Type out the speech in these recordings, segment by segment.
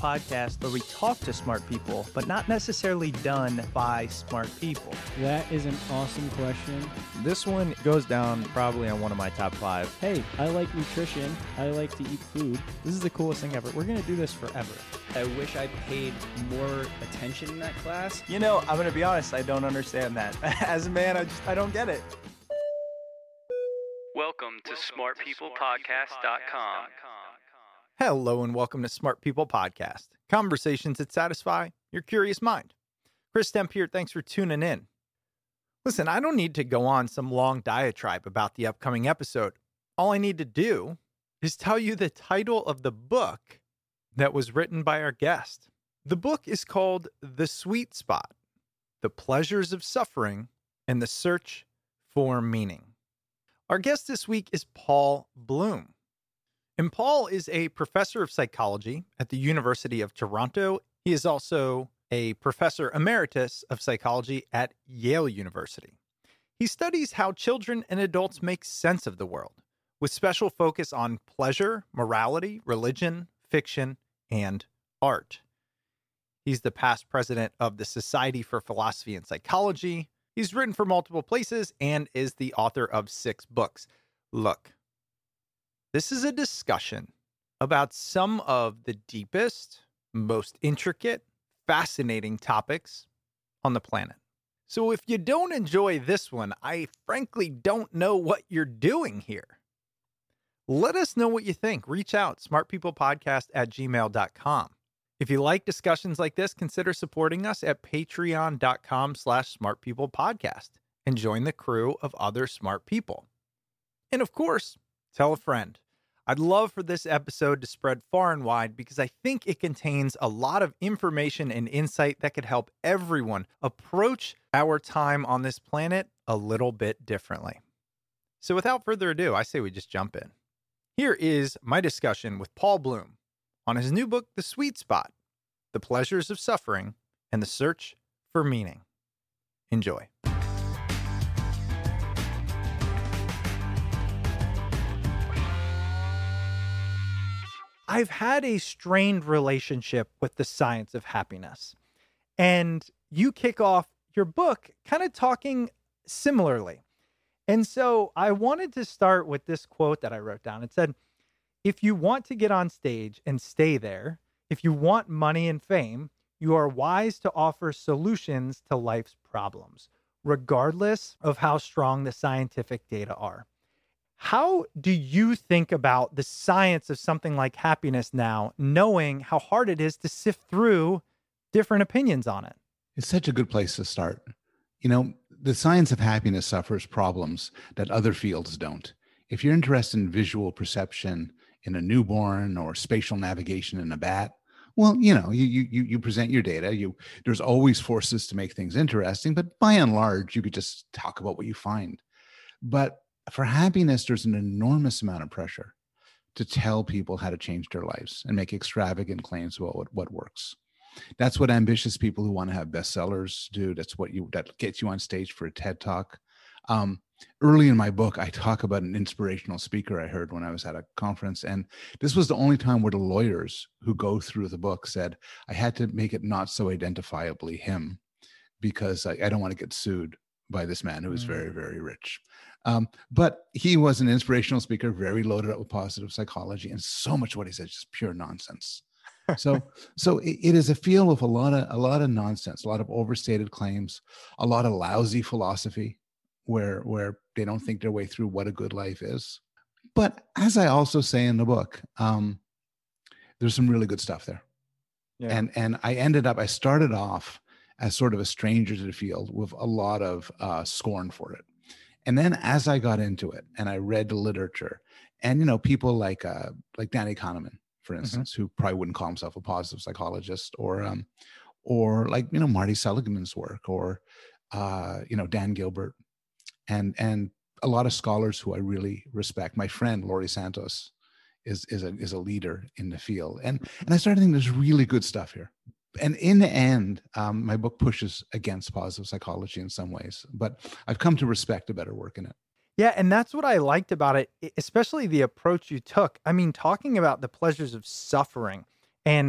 podcast where we talk to smart people, but not necessarily done by smart people? That is an awesome question. This one goes down probably on one of my top 5. Hey, I like nutrition. I like to eat food. This is the coolest thing ever. We're going to do this forever. I wish I paid more attention in that class. You know, I'm going to be honest, I don't understand that. As a man, I don't get it. Welcome to smartpeoplepodcast.com. Hello and welcome to Smart People Podcast, conversations that satisfy your curious mind. Chris Stemp here, thanks for tuning in. Listen, I don't need to go on some long diatribe about the upcoming episode. All I need to do is tell you the title of the book that was written by our guest. The book is called The Sweet Spot: The Pleasures of Suffering and the Search for Meaning. Our guest this week is Paul Bloom. And Paul is a professor of psychology at the University of Toronto. He is also a professor emeritus of psychology at Yale University. He studies how children and adults make sense of the world, with special focus on pleasure, morality, religion, fiction, and art. He's the past president of the Society for Philosophy and Psychology. He's written for multiple places and is the author of 6 books. Look, this is a discussion about some of the deepest, most intricate, fascinating topics on the planet. So if you don't enjoy this one, I frankly don't know what you're doing here. Let us know what you think. Reach out, smartpeoplepodcast@gmail.com. If you like discussions like this, consider supporting us at patreon.com/smartpeoplepodcast and join the crew of other smart people. And of course, tell a friend. I'd love for this episode to spread far and wide because I think it contains a lot of information and insight that could help everyone approach our time on this planet a little bit differently. So without further ado, I say we just jump in. Here is my discussion with Paul Bloom on his new book, The Sweet Spot: The Pleasures of Suffering and the Search for Meaning. Enjoy. I've had a strained relationship with the science of happiness, and you kick off your book kind of talking similarly. And so I wanted to start with this quote that I wrote down. It said, "If you want to get on stage and stay there, if you want money and fame, you are wise to offer solutions to life's problems, regardless of how strong the scientific data are." How do you think about the science of something like happiness now, knowing how hard it is to sift through different opinions on it? It's such a good place to start. You know, the science of happiness suffers problems that other fields don't. If you're interested in visual perception in a newborn or spatial navigation in a bat, well, you know, you present your data. There's always forces to make things interesting, but by and large, you could just talk about what you find. But for happiness, there's an enormous amount of pressure to tell people how to change their lives and make extravagant claims about what works. That's what ambitious people who want to have bestsellers do. That gets you on stage for a TED Talk. Early in my book, I talk about an inspirational speaker I heard when I was at a conference. And this was the only time where the lawyers who go through the book said, I had to make it not so identifiably him because I don't want to get sued by this man who is very, very rich. But he was an inspirational speaker, very loaded up with positive psychology, and so much of what he said is just pure nonsense. So it is a field with a lot of nonsense, a lot of overstated claims, a lot of lousy philosophy where they don't think their way through what a good life is. But as I also say in the book, there's some really good stuff there. Yeah. And I started off as sort of a stranger to the field with a lot of scorn for it. And then as I got into it and I read the literature and, you know, people like Danny Kahneman, for instance, who probably wouldn't call himself a positive psychologist, or like, you know, Marty Seligman's work, or, you know, Dan Gilbert, and a lot of scholars who I really respect. My friend, Laurie Santos, is a leader in the field. And I started thinking there's really good stuff here. And in the end, my book pushes against positive psychology in some ways, but I've come to respect a better work in it. Yeah, and that's what I liked about it, especially the approach you took. I mean, talking about the pleasures of suffering and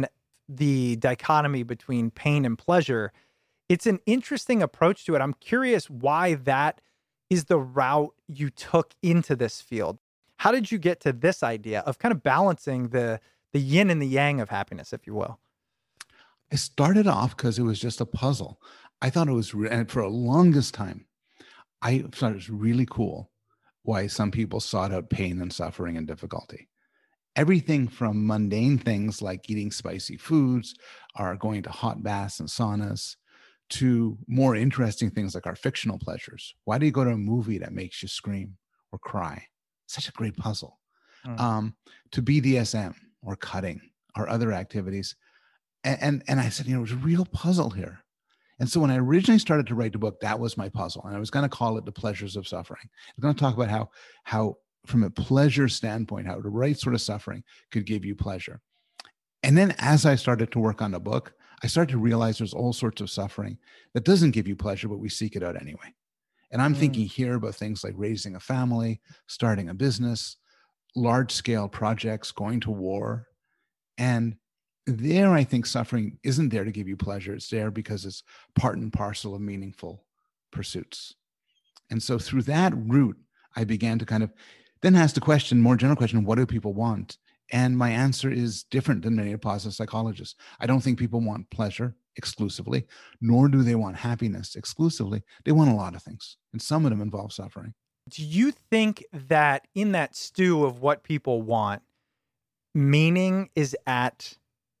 the dichotomy between pain and pleasure. It's an interesting approach to it. I'm curious why that is the route you took into this field. How did you get to this idea of kind of balancing the yin and the yang of happiness, if you will? I started off because it was just a puzzle. I thought it was, and for the longest time, I thought it was really cool why some people sought out pain and suffering and difficulty. Everything from mundane things like eating spicy foods or going to hot baths and saunas to more interesting things like our fictional pleasures. Why do you go to a movie that makes you scream or cry? Such a great puzzle. To BDSM or cutting or other activities. And I said, there's a real puzzle here. And so when I originally started to write the book, that was my puzzle. And I was going to call it The Pleasures of Suffering. I'm going to talk about how from a pleasure standpoint, how the right sort of suffering could give you pleasure. And then as I started to work on the book, I started to realize there's all sorts of suffering that doesn't give you pleasure, but we seek it out anyway. And I'm thinking here about things like raising a family, starting a business, large scale projects, going to war. And there, I think suffering isn't there to give you pleasure. It's there because it's part and parcel of meaningful pursuits. And so through that route, I began to kind of then ask the question, more general question, what do people want? And my answer is different than many positive psychologists. I don't think people want pleasure exclusively, nor do they want happiness exclusively. They want a lot of things, and some of them involve suffering. Do you think that in that stew of what people want, meaning is at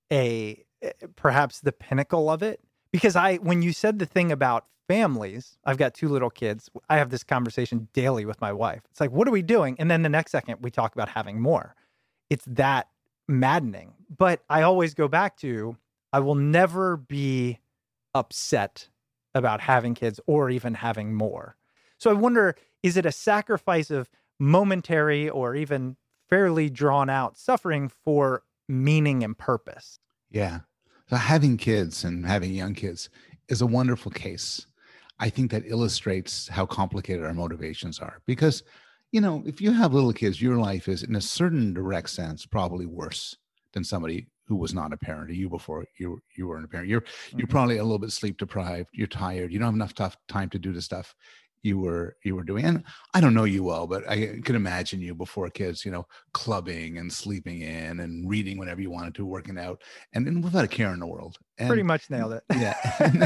perhaps the pinnacle of it? Because when you said the thing about families, I've got 2 little kids. I have this conversation daily with my wife. It's like, what are we doing? And then the next second we talk about having more. It's that maddening. But I always go back to, I will never be upset about having kids or even having more. So I wonder, is it a sacrifice of momentary or even fairly drawn out suffering for meaning and purpose? Yeah. So having kids and having young kids is a wonderful case. I think that illustrates how complicated our motivations are because, if you have little kids, your life is in a certain direct sense probably worse than somebody who was not a parent or you before you weren't a parent. You're probably a little bit sleep deprived. You're tired. You don't have enough time to do the stuff you were doing. And I don't know you well, but I can imagine you before kids, clubbing and sleeping in and reading whenever you wanted to, working out, and without a care in the world. And pretty much nailed it. Yeah.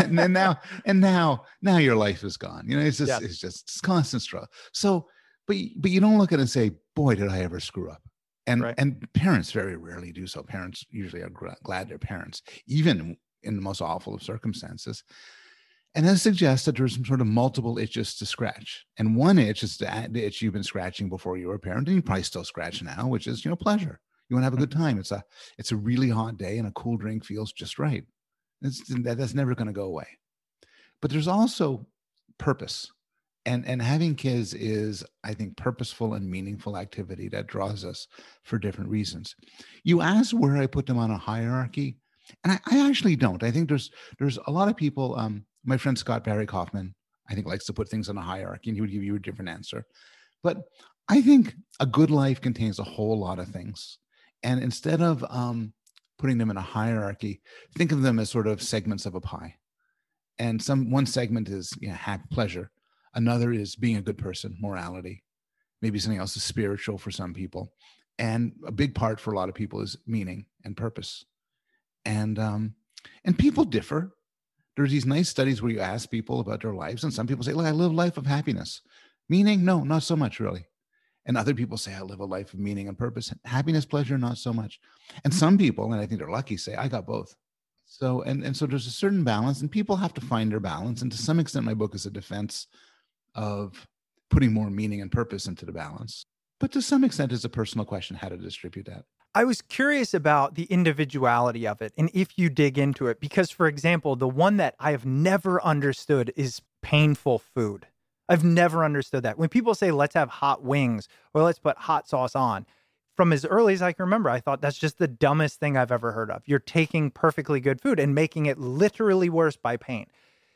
and now your life is gone. It's just constant struggle. So, but you don't look at it and say, boy, did I ever screw up. And parents very rarely do so. Parents usually are glad they're parents, even in the most awful of circumstances. And that suggests that there's some sort of multiple itches to scratch. And one itch is the itch you've been scratching before you were a parent, and you probably still scratch now, which is, pleasure. You want to have a good time. It's a really hot day and a cool drink feels just right. That's never going to go away. But there's also purpose. And having kids is, I think, purposeful and meaningful activity that draws us for different reasons. You asked where I put them on a hierarchy, and I actually don't. I think there's a lot of people. My friend Scott Barry Kaufman, I think, likes to put things on a hierarchy, and he would give you a different answer. But I think a good life contains a whole lot of things, and instead of putting them in a hierarchy, think of them as sort of segments of a pie. And one segment is happy, pleasure. Another is being a good person, morality. Maybe something else is spiritual for some people. And a big part for a lot of people is meaning and purpose. And people differ. There's these nice studies where you ask people about their lives, and some people say, look, I live a life of happiness. Meaning, no, not so much really. And other people say, I live a life of meaning and purpose. Happiness, pleasure, not so much. And some people, and I think they're lucky, say, I got both. So, and so there's a certain balance, and people have to find their balance. And to some extent, my book is a defense of putting more meaning and purpose into the balance. But to some extent, it's a personal question how to distribute that. I was curious about the individuality of it and if you dig into it, because, for example, the one that I have never understood is painful food. I've never understood that. When people say, let's have hot wings or let's put hot sauce on, from as early as I can remember, I thought that's just the dumbest thing I've ever heard of. You're taking perfectly good food and making it literally worse by pain.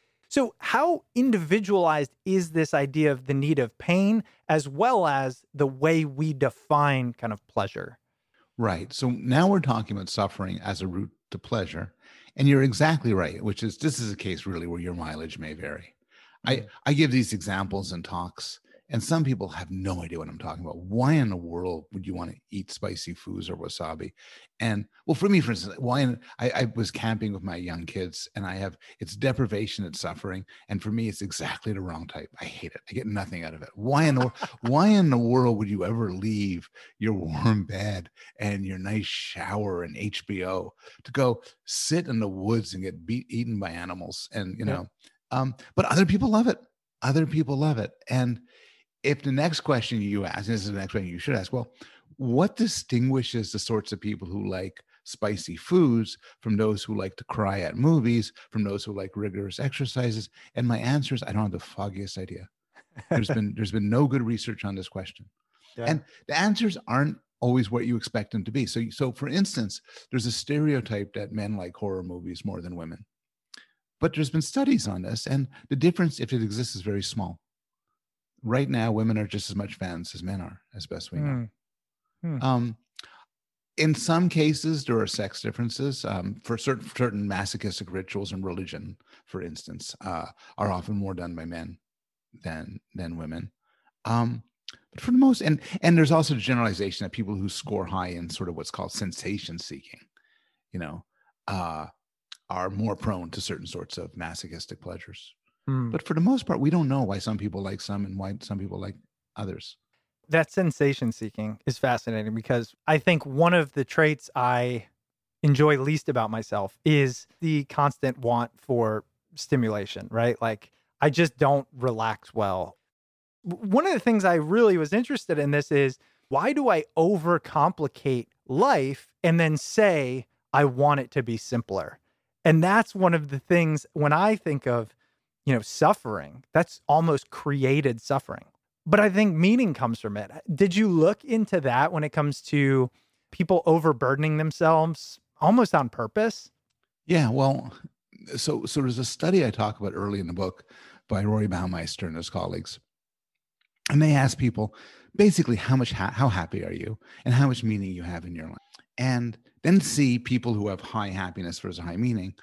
So how individualized is this idea of the need of pain as well as the way we define kind of pleasure? Right. So now we're talking about suffering as a route to pleasure. And you're exactly right, which is this is a case really where your mileage may vary. I give these examples in talks, and some people have no idea what I'm talking about. Why in the world would you want to eat spicy foods or wasabi? And well, for me, for instance, I was camping with my young kids, and it's deprivation, it's suffering, and for me, it's exactly the wrong type. I hate it. I get nothing out of it. Why in the world would you ever leave your warm bed and your nice shower and HBO to go sit in the woods and get eaten by animals? And but other people love it. Other people love it. And if the next question you ask, this is the next question you should ask, well, what distinguishes the sorts of people who like spicy foods from those who like to cry at movies, from those who like rigorous exercises? And my answer is, I don't have the foggiest idea. There's been no good research on this question. Yeah. And the answers aren't always what you expect them to be. So for instance, there's a stereotype that men like horror movies more than women. But there's been studies on this, and the difference, if it exists, is very small. Right now, women are just as much fans as men are, as best we know. In some cases, there are sex differences. For certain masochistic rituals in religion, for instance, are often more done by men than women. But for the most, and there's also the generalization that people who score high in sort of what's called sensation seeking, are more prone to certain sorts of masochistic pleasures. But for the most part, we don't know why some people like some and why some people like others. That sensation seeking is fascinating because I think one of the traits I enjoy least about myself is the constant want for stimulation, right? Like I just don't relax well. One of the things I really was interested in this is, why do I overcomplicate life and then say I want it to be simpler? And that's one of the things when I think of, suffering, that's almost created suffering. But I think meaning comes from it. Did you look into that when it comes to people overburdening themselves almost on purpose? Yeah, well, so there's a study I talk about early in the book by Roy Baumeister and his colleagues. And they ask people basically how happy are you and how much meaning you have in your life. And then see people who have high happiness versus high meaning,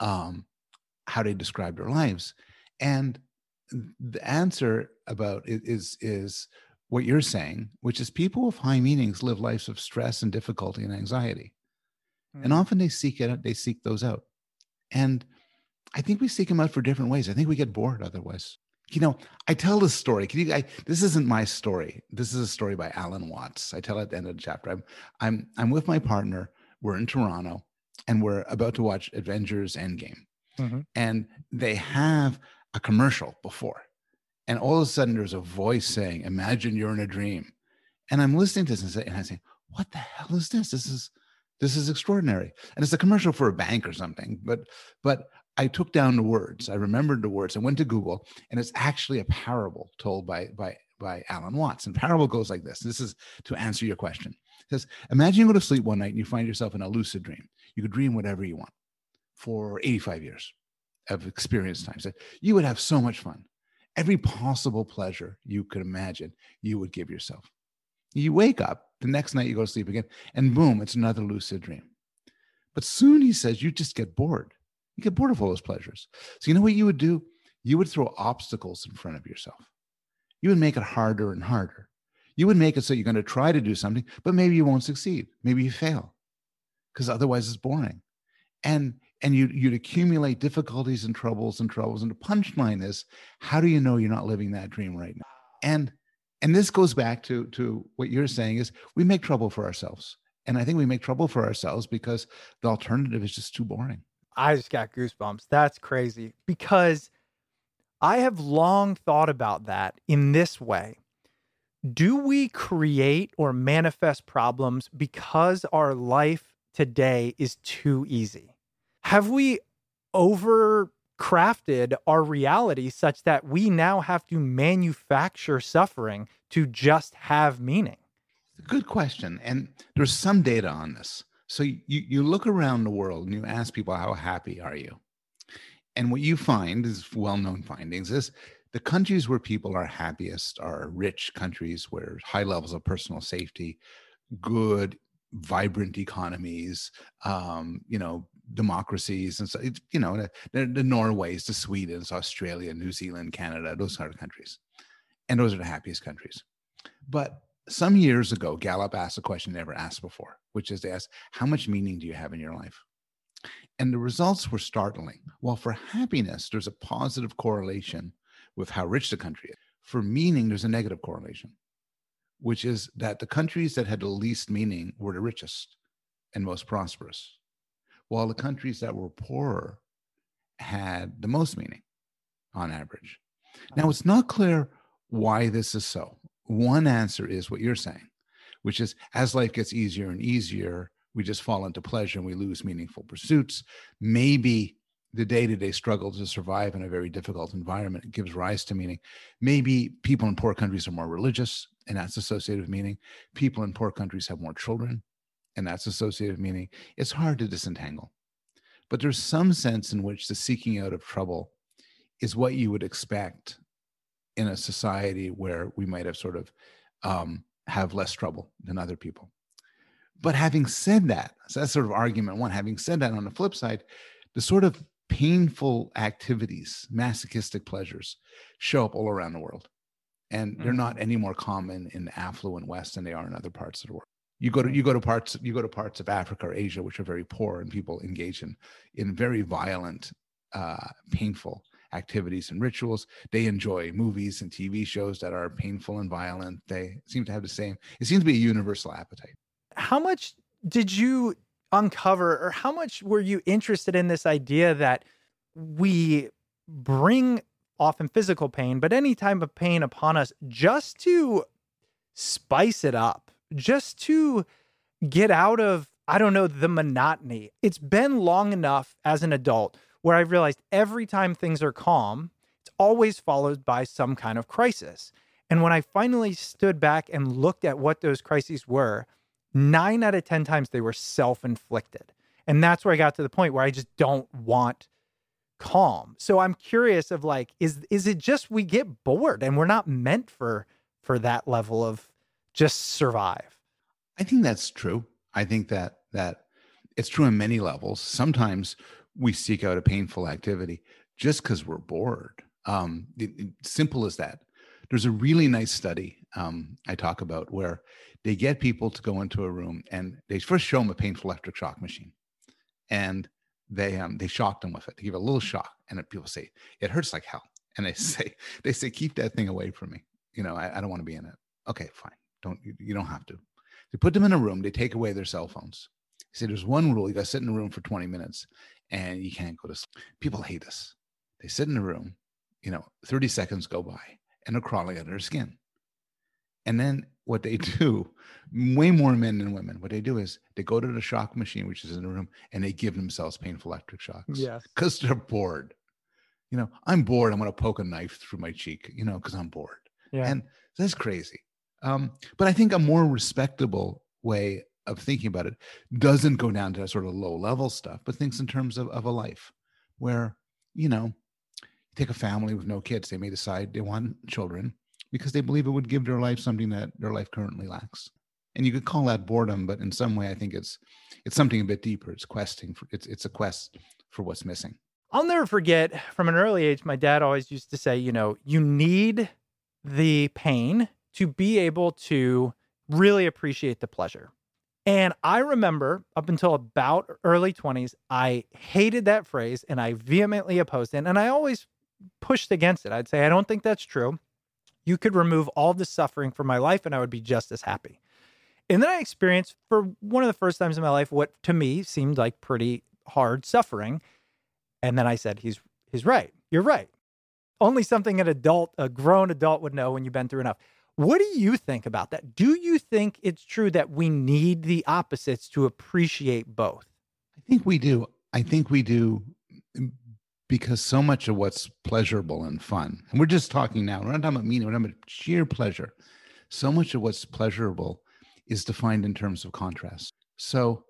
how they describe their lives. And the answer about it is what you're saying, which is people with high meanings live lives of stress and difficulty and anxiety. And often they seek those out. And I think we seek them out for different ways. I think we get bored otherwise. I tell this story. This isn't my story. This is a story by Alan Watts. I tell it at the end of the chapter. I'm with my partner. We're in Toronto, and we're about to watch Avengers Endgame. Mm-hmm. And they have a commercial before. And all of a sudden, there's a voice saying, "Imagine you're in a dream." And I'm listening to this and I say, "What the hell is this? This is extraordinary." And it's a commercial for a bank or something. But I took down the words. I remembered the words. I went to Google, and it's actually a parable told by Alan Watts. And parable goes like this. This is to answer your question. It says, imagine you go to sleep one night and you find yourself in a lucid dream. You could dream whatever you want for 85 years of experience time. So you would have so much fun. Every possible pleasure you could imagine, you would give yourself. You wake up, the next night you go to sleep again, and boom, it's another lucid dream. But soon, he says, you just get bored. You get bored of all those pleasures. So you know what you would do? You would throw obstacles in front of yourself. You would make it harder and harder. You would make it so you're going to try to do something, but maybe you won't succeed. Maybe you fail because otherwise it's boring. And you'd accumulate difficulties and troubles. And the punchline is, how do you know you're not living that dream right now? And this goes back to what you're saying is we make trouble for ourselves. And I think we make trouble for ourselves because the alternative is just too boring. I just got goosebumps. That's crazy because I have long thought about that in this way. Do we create or manifest problems because our life today is too easy? Have we overcrafted our reality such that we now have to manufacture suffering to just have meaning? Good question. And there's some data on this. So you look around the world and you ask people, how happy are you? And what you find is well-known findings is the countries where people are happiest are rich countries where high levels of personal safety, good, vibrant economies, democracies. And so, you know, the Norways, the Swedens, Australia, New Zealand, Canada, those kind of countries. And those are the happiest countries. But some years ago, Gallup asked a question they never asked before, which is they asked, how much meaning do you have in your life? And the results were startling. While for happiness, there's a positive correlation with how rich the country is. For meaning, there's a negative correlation, which is that the countries that had the least meaning were the richest and most prosperous, while the countries that were poorer had the most meaning on average. Now, it's not clear why this is so. One answer is what you're saying, which is as life gets easier and easier, we just fall into pleasure and we lose meaningful pursuits. Maybe the day-to-day struggle to survive in a very difficult environment gives rise to meaning. Maybe people in poor countries are more religious, and that's associated with meaning. People in poor countries have more children, and that's associated with meaning. It's hard to disentangle. But there's some sense in which the seeking out of trouble is what you would expect in a society where we might have sort of have less trouble than other people. But having said that, so that's sort of argument one, having said that, on the flip side, the sort of painful activities, masochistic pleasures, show up all around the world. And they're not any more common in the affluent West than they are in other parts of the world. You go to parts of Africa or Asia, which are very poor, and people engage in very violent, painful activities and rituals. They enjoy movies and TV shows that are painful and violent. They seem to have the same, it seems to be a universal appetite. How much did you uncover, or how much were you interested in this idea that we bring often physical pain, but any type of pain upon us just to spice it up, just to get out of, I don't know, the monotony? It's been long enough as an adult where I've realized every time things are calm, it's always followed by some kind of crisis. And when I finally stood back and looked at what those crises were, 9 out of 10 times they were self-inflicted. And that's where I got to the point where I just don't want calm. So I'm curious of like, is it just we get bored and we're not meant for that level of just survive? I think that's true. I think that it's true on many levels. Sometimes we seek out a painful activity just because we're bored. Simple as that. There's a really nice study I talk about where they get people to go into a room and they first show them a painful electric shock machine, and they shock them with it. They give a little shock, and people say it hurts like hell, and they say keep that thing away from me. You know, I don't want to be in it. Okay, fine. You don't have to. They put them in a room. They take away their cell phones. They say there's one rule: you got to sit in the room for 20 minutes, and you can't go to sleep. People hate us. They sit in the room. 30 seconds go by, and they're crawling under their skin. And then what they do, way more men than women, what they do is they go to the shock machine, which is in the room, and they give themselves painful electric shocks. Yes. Because they're bored. I'm bored. I'm going to poke a knife through my cheek, because I'm bored. Yeah. And that's crazy. But I think a more respectable way of thinking about it doesn't go down to that sort of low level stuff, but thinks in terms of a life where, you take a family with no kids. They may decide they want children because they believe it would give their life something that their life currently lacks. And you could call that boredom, but in some way, I think it's something a bit deeper. It's it's a quest for what's missing. I'll never forget from an early age, my dad always used to say, you need the pain to be able to really appreciate the pleasure. And I remember up until about early 20s, I hated that phrase and I vehemently opposed it. And I always pushed against it. I'd say, I don't think that's true. You could remove all the suffering from my life and I would be just as happy. And then I experienced for one of the first times in my life, what to me seemed like pretty hard suffering. And then I said, he's right. You're right. Only something a grown adult would know when you've been through enough. What do you think about that? Do you think it's true that we need the opposites to appreciate both? I think we do. Because so much of what's pleasurable and fun, and we're just talking now, we're not talking about meaning, we're talking about sheer pleasure. So much of what's pleasurable is defined in terms of contrast. So,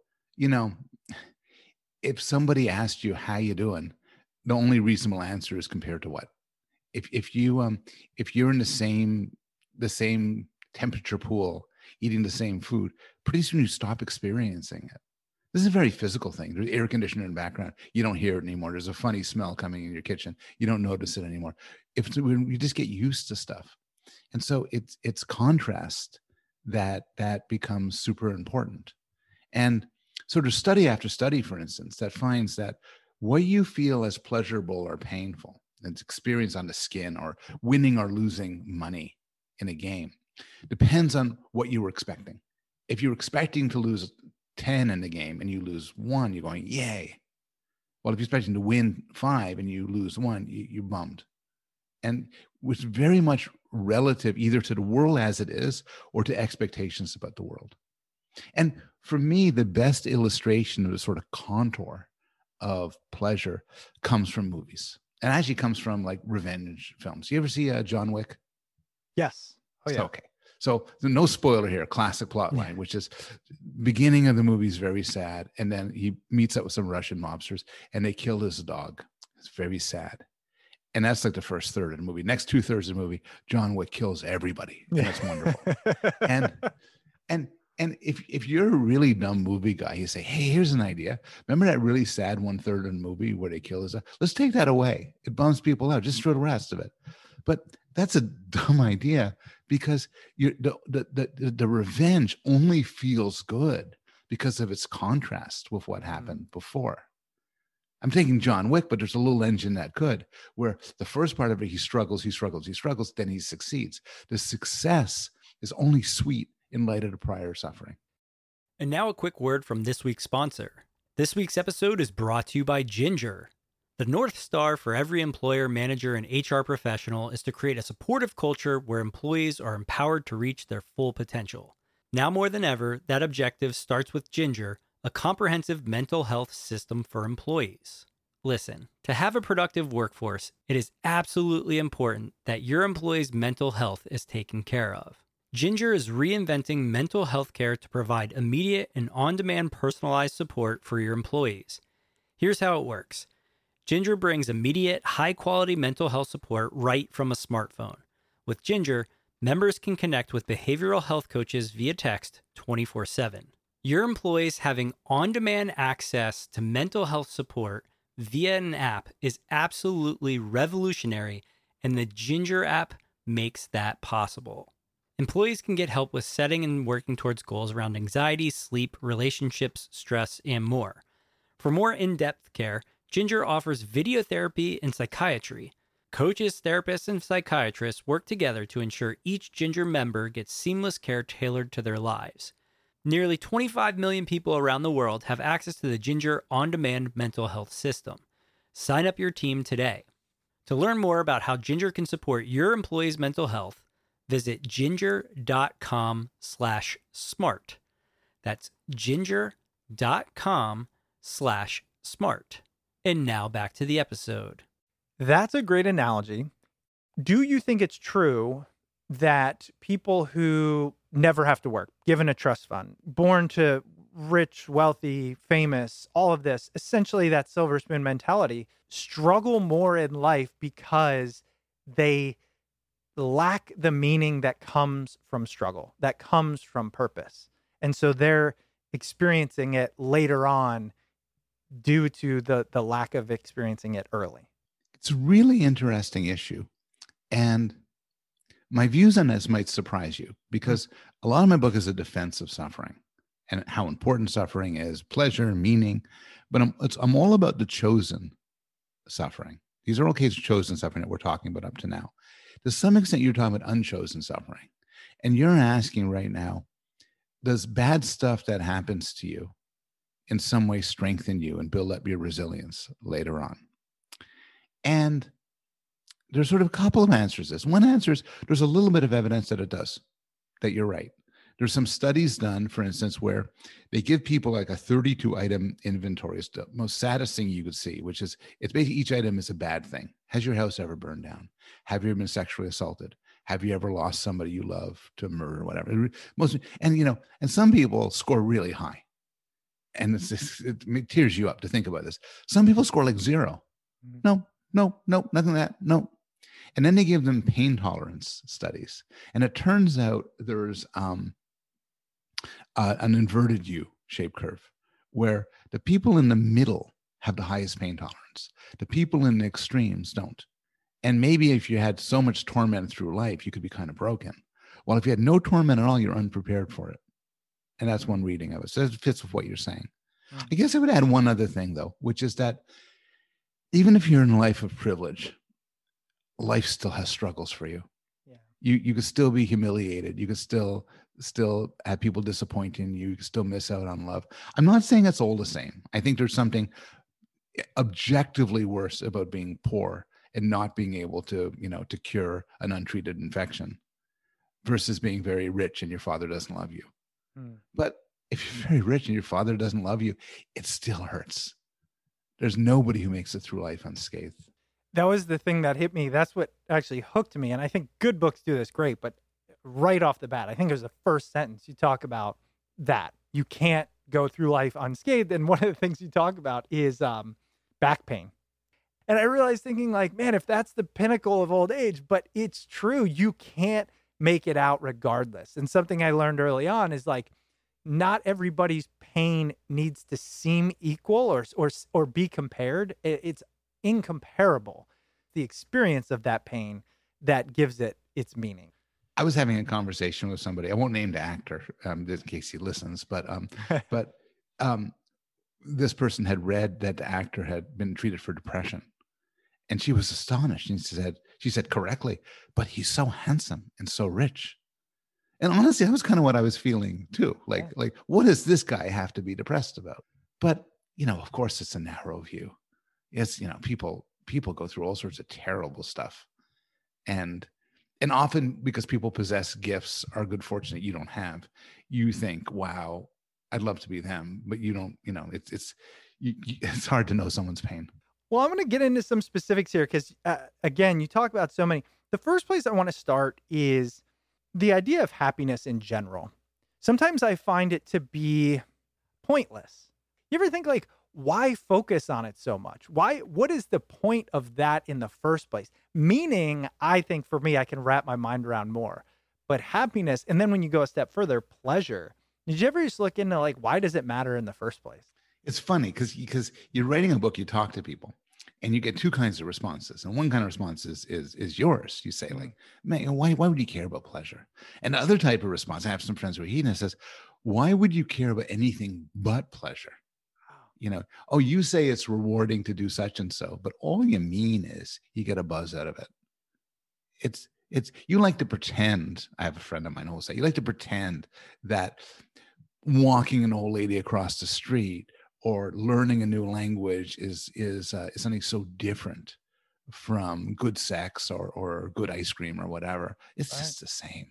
if somebody asked you how you doing, the only reasonable answer is compared to what? If you're in the same temperature pool, eating the same food, pretty soon you stop experiencing it This is a very physical thing. There's air conditioner in the background. You don't hear it anymore. There's a funny smell coming in your kitchen. You don't notice it anymore. When you just get used to stuff. And so it's contrast that becomes super important. And so there's study after study, for instance, that finds that what you feel as pleasurable or painful, it's experience on the skin, or winning or losing money in a game, depends on what you were expecting. If you're expecting to lose 10 in the game and you lose 1, you're going, yay. Well, if you're expecting to win 5 and you lose 1, you're bummed. And it's very much relative either to the world as it is or to expectations about the world. And for me, the best illustration of the sort of contour of pleasure comes from movies. And actually comes from like revenge films. You ever see John Wick? Yes. Oh, yeah. Okay. So no spoiler here, classic plot line, which is beginning of the movie is very sad. And then he meets up with some Russian mobsters and they kill his dog. It's very sad. And that's like the first third of the movie. Next 2/3 of the movie, John Wick kills everybody. And that's wonderful. And if you're a really dumb movie guy, you say, hey, here's an idea. Remember that really sad 1/3 of the movie where they kill his dog? Let's take that away. It bums people out. Just throw the rest of it. But that's a dumb idea because the revenge only feels good because of its contrast with what happened before. I'm taking John Wick, but there's a little engine that could, where the first part of it, he struggles, then he succeeds. The success is only sweet in light of the prior suffering. And now a quick word from this week's sponsor. This week's episode is brought to you by Ginger. The North Star for every employer, manager, and HR professional is to create a supportive culture where employees are empowered to reach their full potential. Now more than ever, that objective starts with Ginger, a comprehensive mental health system for employees. Listen, to have a productive workforce, it is absolutely important that your employees' mental health is taken care of. Ginger is reinventing mental health care to provide immediate and on-demand personalized support for your employees. Here's how it works. Ginger brings immediate, high-quality mental health support right from a smartphone. With Ginger, members can connect with behavioral health coaches via text 24/7. Your employees having on-demand access to mental health support via an app is absolutely revolutionary, and the Ginger app makes that possible. Employees can get help with setting and working towards goals around anxiety, sleep, relationships, stress, and more. For more in-depth care, Ginger offers video therapy and psychiatry. Coaches, therapists, and psychiatrists work together to ensure each Ginger member gets seamless care tailored to their lives. Nearly 25 million people around the world have access to the Ginger on-demand mental health system. Sign up your team today. To learn more about how Ginger can support your employees' mental health, visit ginger.com/smart. That's ginger.com/smart. And now back to the episode. That's a great analogy. Do you think it's true that people who never have to work, given a trust fund, born to rich, wealthy, famous, all of this, essentially that silver spoon mentality, struggle more in life because they lack the meaning that comes from struggle, that comes from purpose. And so they're experiencing it later on due to the lack of experiencing it early? It's a really interesting issue. And my views on this might surprise you because a lot of my book is a defense of suffering and how important suffering is, pleasure, meaning. But I'm all about the chosen suffering. These are all cases of chosen suffering that we're talking about up to now. To some extent, you're talking about unchosen suffering. And you're asking right now, does bad stuff that happens to you in some way strengthen you and build up your resilience later on? And there's sort of a couple of answers to this. One answer is there's a little bit of evidence that it does, that you're right. There's some studies done, for instance, where they give people like a 32-item inventory. It's the most saddest thing you could see, which is it's basically each item is a bad thing. Has your house ever burned down? Have you ever been sexually assaulted? Have you ever lost somebody you love to murder or whatever? And some people score really high. And it tears you up to think about this. Some people score like 0. No, nothing like that. No. And then they give them pain tolerance studies. And it turns out there's an inverted U-shaped curve where the people in the middle have the highest pain tolerance. The people in the extremes don't. And maybe if you had so much torment through life, you could be kind of broken. Well, if you had no torment at all, you're unprepared for it. And that's one reading of it. So it fits with what you're saying. Mm. I guess I would add one other thing, though, which is that even if you're in a life of privilege, life still has struggles for you. Yeah. You could still be humiliated. You could still have people disappointing you. You could still miss out on love. I'm not saying it's all the same. I think there's something objectively worse about being poor and not being able to, to cure an untreated infection versus being very rich and your father doesn't love you. Mm. But if you're very rich and your father doesn't love you, it still hurts. There's nobody who makes it through life unscathed. That was the thing that hit me. That's what actually hooked me. And I think good books do this great, but right off the bat, I think it was the first sentence you talk about that you can't go through life unscathed. And one of the things you talk about is back pain. And I realized thinking like, man, if that's the pinnacle of old age, but it's true, you can't make it out regardless. And something I learned early on is like, not everybody's pain needs to seem equal or be compared. It's incomparable. The experience of that pain that gives it its meaning. I was having a conversation with somebody. I won't name the actor just in case he listens, but this person had read that the actor had been treated for depression. And she was astonished. And she said correctly, but he's so handsome and so rich. And honestly, that was kind of what I was feeling too. Like, what does this guy have to be depressed about? But, of course it's a narrow view. It's, people go through all sorts of terrible stuff. And often because people possess gifts or good fortune that you don't have, you think, wow, I'd love to be them. But you don't, it's hard to know someone's pain. Well, I'm going to get into some specifics here because, again, you talk about so many. The first place I want to start is the idea of happiness in general. Sometimes I find it to be pointless. You ever think like, why focus on it so much? What is the point of that in the first place? Meaning, I think for me, I can wrap my mind around more. But happiness, and then when you go a step further, pleasure. Did you ever just look into like, why does it matter in the first place? It's funny because you're writing a book, you talk to people. And you get two kinds of responses. And one kind of response is yours. You say like, man, why would you care about pleasure? And the other type of response, I have some friends who are hedonists, says, why would you care about anything but pleasure? Oh, you say it's rewarding to do such and so, but all you mean is you get a buzz out of it. It's you like to pretend. I have a friend of mine who will say, you like to pretend that walking an old lady across the street or learning a new language is something so different from good sex or good ice cream or whatever. It's just the same.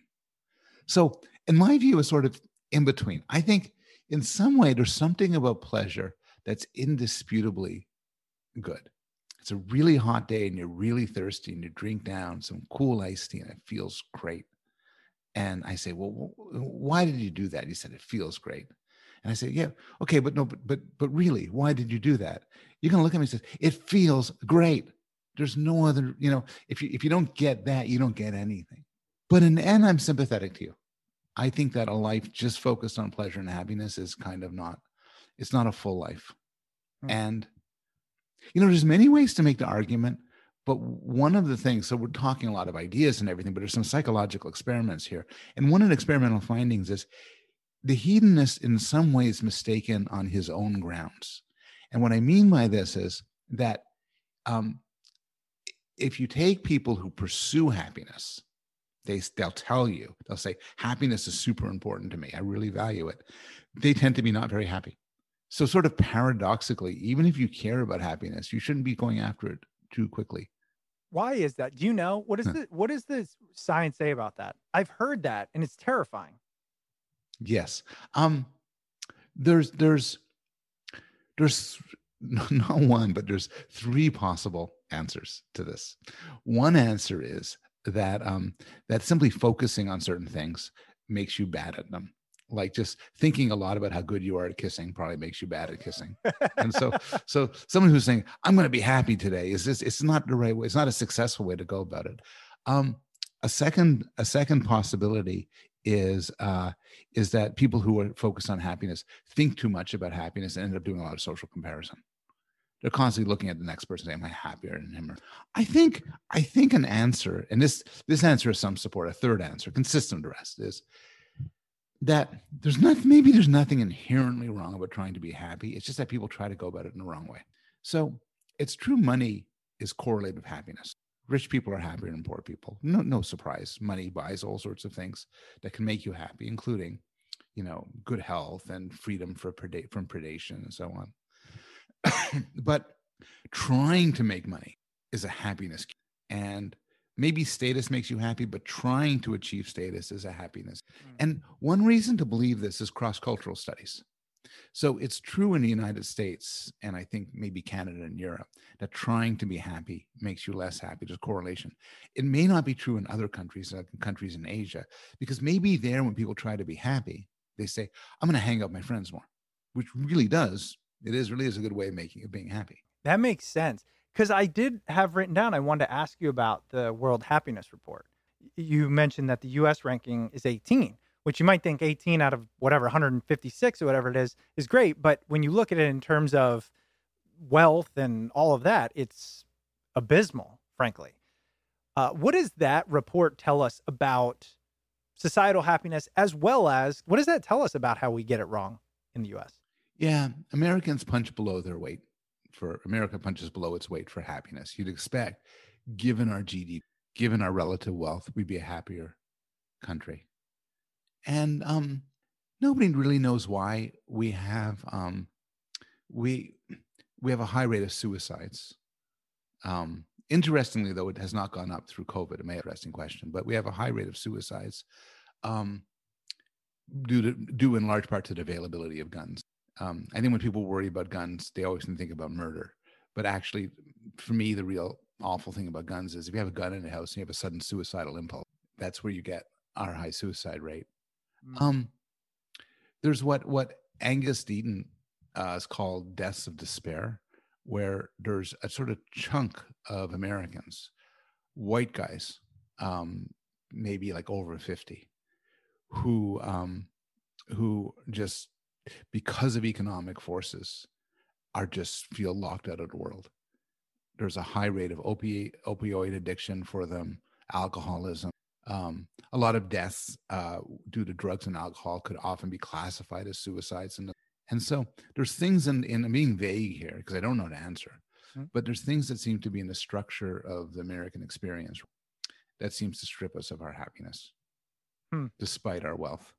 So in my view, it's sort of in between. I think in some way, there's something about pleasure that's indisputably good. It's a really hot day and you're really thirsty and you drink down some cool iced tea and it feels great. And I say, well, why did you do that? He said, it feels great. And I say, yeah, okay, but really, why did you do that? You're going to look at me and say, it feels great. There's no other, if you don't get that, you don't get anything. But in the end, I'm sympathetic to you. I think that a life just focused on pleasure and happiness is kind of it's not a full life. And, there's many ways to make the argument, but one of the things, so we're talking a lot of ideas and everything, but there's some psychological experiments here. And one of the experimental findings is the hedonist in some ways mistaken on his own grounds. And what I mean by this is that if you take people who pursue happiness, they'll tell you, they'll say, happiness is super important to me. I really value it. They tend to be not very happy. So sort of paradoxically, even if you care about happiness, you shouldn't be going after it too quickly. Why is that? Do you know? What does the science say about that? I've heard that and it's terrifying. Yes. There's not one, but there's three possible answers to this. One answer is that simply focusing on certain things makes you bad at them. Like just thinking a lot about how good you are at kissing probably makes you bad at kissing. And so someone who's saying, I'm going to be happy today, it's not the right way. It's not a successful way to go about it. A second possibility is that people who are focused on happiness think too much about happiness and end up doing a lot of social comparison. They're constantly looking at the next person saying, am I happier than him? I think an answer, and this answer has some support, a third answer, consistent with the rest, is that there's nothing inherently wrong about trying to be happy. It's just that people try to go about it in the wrong way. So it's true money is correlated with happiness. Rich people are happier than poor people. No surprise. Money buys all sorts of things that can make you happy, including, good health and freedom from predation and so on. But trying to make money is a happiness. And maybe status makes you happy, but trying to achieve status is a happiness. And one reason to believe this is cross-cultural studies. So it's true in the United States, and I think maybe Canada and Europe, that trying to be happy makes you less happy. There's a correlation. It may not be true in other countries, like countries in Asia, because maybe there, when people try to be happy, they say, I'm going to hang out with my friends more, which really really is a good way of being happy. That makes sense. Because I did have written down, I wanted to ask you about the World Happiness Report. You mentioned that the U.S. ranking is 18, which you might think 18 out of whatever, 156 or whatever it is great. But when you look at it in terms of wealth and all of that, it's abysmal, frankly. What does that report tell us about societal happiness, as well as what does that tell us about how we get it wrong in the U.S.? Yeah, Americans punch below their weight. America punches below its weight for happiness. You'd expect, given our GDP, given our relative wealth, we'd be a happier country. And nobody really knows why we have we have a high rate of suicides. Interestingly, though, it has not gone up through COVID. It may be an interesting question, but we have a high rate of suicides due in large part to the availability of guns. I think when people worry about guns, they always think about murder. But actually, for me, the real awful thing about guns is if you have a gun in the house and you have a sudden suicidal impulse, that's where you get our high suicide rate. There's what Angus Deaton is called deaths of despair, where there's a sort of chunk of Americans, white guys, maybe like over 50, who just, because of economic forces, just feel locked out of the world. There's a high rate of opioid addiction for them, alcoholism. A lot of deaths due to drugs and alcohol could often be classified as suicides. And so there's things in I'm being vague here because I don't know the answer, but there's things that seem to be in the structure of the American experience that seems to strip us of our happiness, despite our wealth.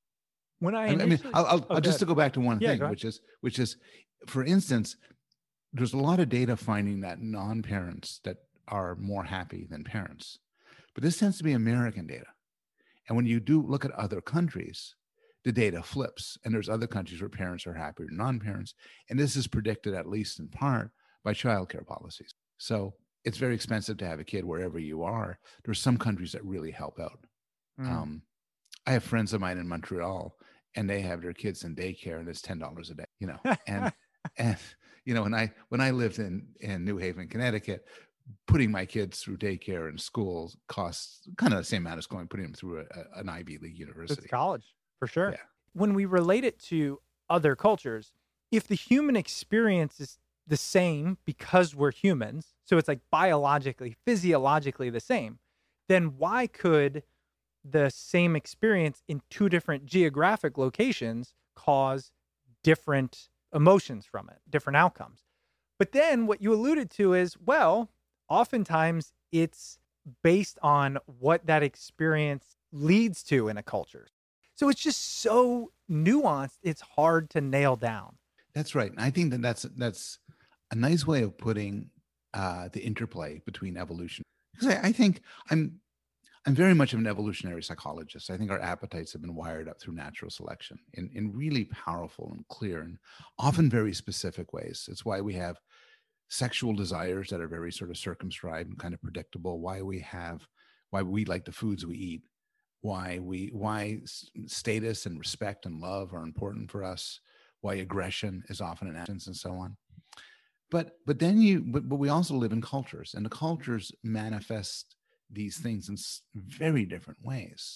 I'll just to go back to one thing, which is, for instance, there's a lot of data finding that non-parents that are more happy than parents, but this tends to be American data. And when you do look at other countries, the data flips, and there's other countries where parents are happier than non-parents. And this is predicted, at least in part, by childcare policies. So it's very expensive to have a kid wherever you are. There's some countries that really help out. I have friends of mine in Montreal, and they have their kids in daycare, and it's $10 a day, and when I lived in New Haven, Connecticut, putting my kids through daycare and schools costs kind of the same amount as putting them through an Ivy League university. It's college, for sure. Yeah. When we relate it to other cultures, if the human experience is the same because we're humans, so it's like biologically, physiologically the same, then why could the same experience in two different geographic locations cause different emotions from it, different outcomes? But then what you alluded to is, well, oftentimes it's based on what that experience leads to in a culture. So it's just so nuanced, it's hard to nail down. That's right. And I think that's a nice way of putting the interplay between evolution. Because I think I'm very much of an evolutionary psychologist. I think our appetites have been wired up through natural selection in really powerful and clear and often very specific ways. It's why we have sexual desires that are very sort of circumscribed and kind of predictable, why we like the foods we eat, why status and respect and love are important for us, why aggression is often an absence, and so on. But we also live in cultures, and the cultures manifest these things in very different ways.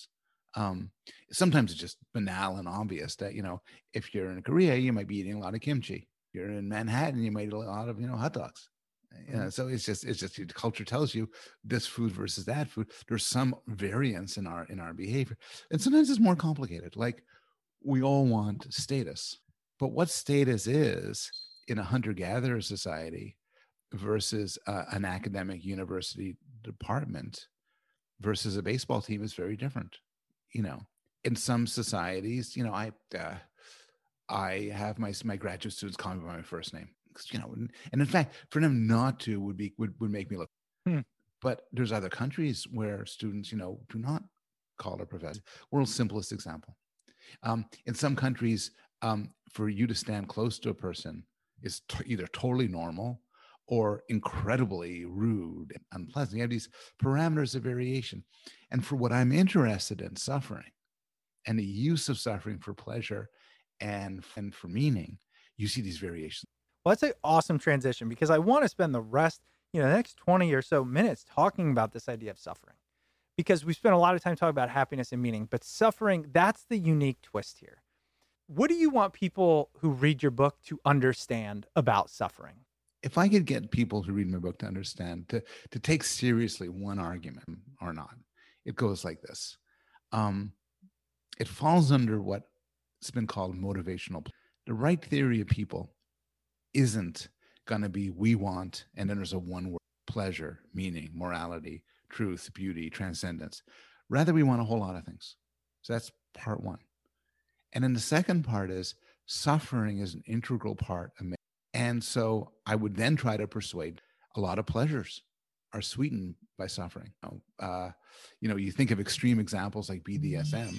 Um, Sometimes it's just banal and obvious that, if you're in Korea, you might be eating a lot of kimchi. If you're in Manhattan, you might eat a lot of, hot dogs. So it's just the culture tells you this food versus that food. There's some variance in our behavior, and sometimes it's more complicated. Like, we all want status, but what status is in a hunter-gatherer society versus an academic university department versus a baseball team is very different. In some societies, I have my graduate students call me by my first name. And in fact, for them not to would make me look. But there's other countries where students, do not call their professor. World's simplest example. In some countries, for you to stand close to a person is either totally normal or incredibly rude and unpleasant. You have these parameters of variation. And for what I'm interested in, suffering and the use of suffering for pleasure and for meaning, you see these variations. Well, that's an awesome transition, because I want to spend the rest, the next 20 or so minutes talking about this idea of suffering, because we spent a lot of time talking about happiness and meaning, but suffering, that's the unique twist here. What do you want people who read your book to understand about suffering? If I could get people who read my book to understand, to take seriously one argument or not, it goes like this. It falls under what's been called motivational. The right theory of people isn't going to be we want, and then there's a one word: pleasure, meaning, morality, truth, beauty, transcendence. Rather, we want a whole lot of things. So that's part one. And then the second part is suffering is an integral part of me. And so I would then try to persuade a lot of pleasures are sweetened by suffering. You think of extreme examples like BDSM,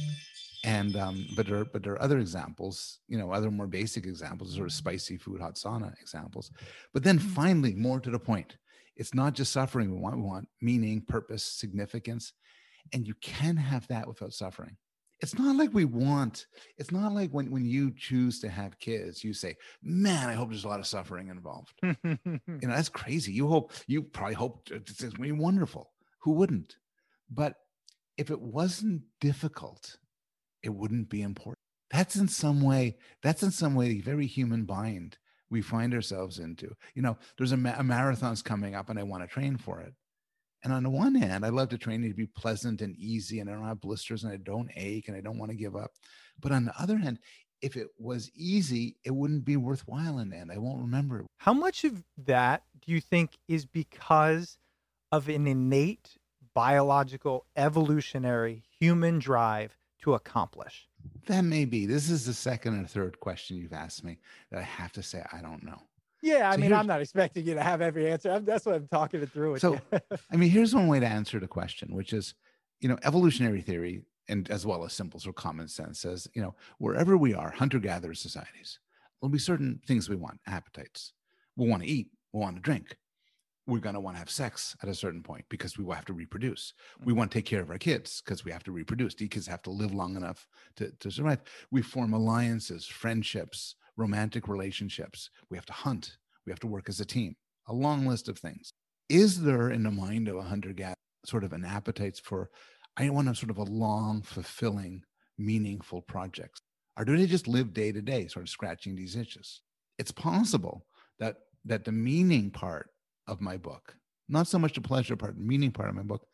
and but there are other examples, other more basic examples, sort of spicy food, hot sauna examples. But then finally, more to the point, it's not just suffering we want meaning, purpose, significance, and you can have that without suffering. It's not like it's not like when you choose to have kids, you say, man, I hope there's a lot of suffering involved. That's crazy. You probably hope it's going to be wonderful. Who wouldn't? But if it wasn't difficult, it wouldn't be important. That's in some way the very human bind we find ourselves into. There's a marathon's coming up and I want to train for it. And on the one hand, I love to train to be pleasant and easy, and I don't have blisters and I don't ache and I don't want to give up. But on the other hand, if it was easy, it wouldn't be worthwhile in the end. I won't remember it. How much of that do you think is because of an innate biological, evolutionary human drive to accomplish? That may be. This is the second and third question you've asked me that I have to say I don't know. Yeah, I'm not expecting you to have every answer. That's what I'm talking it through with you. Here's one way to answer the question, which is, evolutionary theory, and as well as simple or common sense, says, wherever we are, hunter-gatherer societies, there'll be certain things we want, appetites. We'll want to eat. We'll want to drink. We're going to want to have sex at a certain point because we will have to reproduce. We want to take care of our kids because we have to reproduce. The kids have to live long enough to survive. We form alliances, friendships, romantic relationships. We have to hunt. We have to work as a team. A long list of things. Is there in the mind of a hunter-gatherer sort of an appetite for, I want to sort of a long, fulfilling, meaningful projects? Or do they just live day to day, sort of scratching these itches? It's possible that the meaning part of my book, not so much the pleasure part, the meaning part of my book,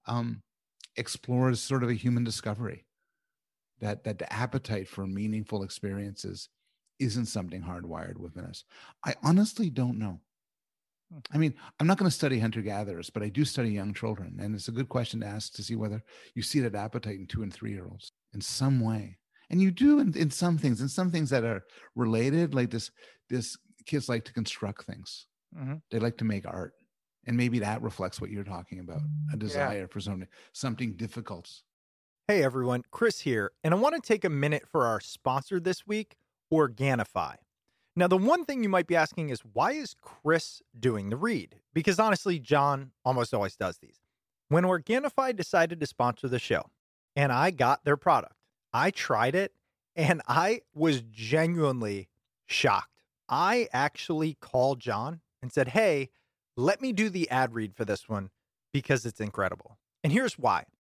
explores sort of a human discovery, that the appetite for meaningful experiences isn't something hardwired within us. I honestly don't know. I'm not going to study hunter-gatherers, but I do study young children. And it's a good question to ask to see whether you see that appetite in 2 and 3-year-olds in some way. And you do in some things that are related, like this kids like to construct things. Mm-hmm. They like to make art. And maybe that reflects what you're talking about, a desire for something difficult. Hey, everyone, Chris here. And I want to take a minute for our sponsor this week, Organifi. Now, the one thing you might be asking is, why is Chris doing the read? Because honestly, John almost always does these. When Organifi decided to sponsor the show, and I got their product, I tried it, and I was genuinely shocked. I actually called John and said, hey, let me do the ad read for this one because it's incredible. And here's why.